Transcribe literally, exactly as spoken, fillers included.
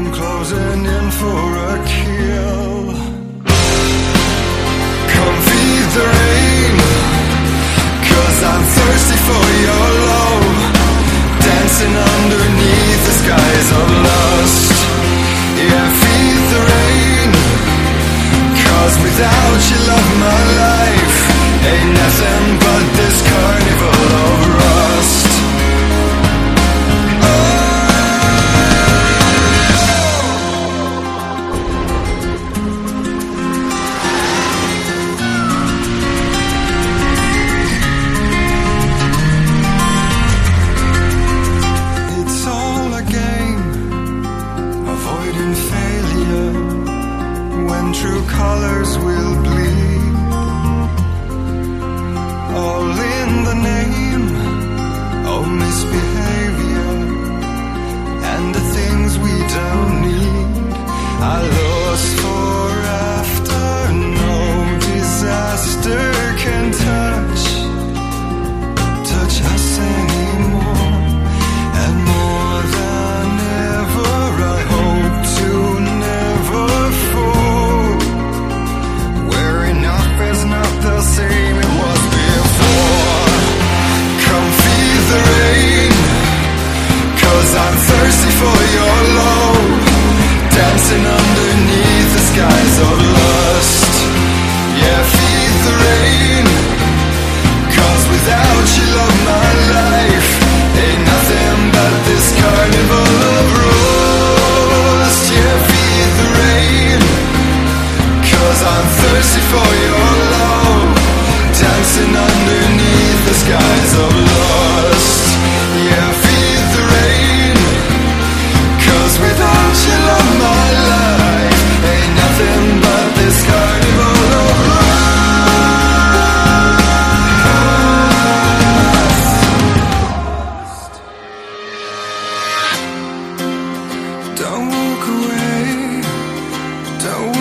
closing in for a kill. Come feed the rain, 'cause I'm thirsty for your love. Dancing underneath the skies of lust. Yeah, feed the rain, 'cause without you, love, my life ain't nothing but this carnival of rust. True colors will bleed, all in the name of misbehavior and the things we don't need. I lost for after, no disaster can touch, touch us anymore. And more than ever I hope to never fall, not the same it was before. Come feed the rain, 'cause I'm thirsty for your love. Dancing underneath the skies of lust. Yeah, feed the rain, 'cause without you, love, my life ain't nothing but this carnival of rust. Yeah, feed the rain, 'cause I'm thirsty for your love. Dancing underneath the skies of lust. Yeah, feed the rain, 'cause without you, love, my life ain't nothing but this carnival of rust. Don't walk away, don't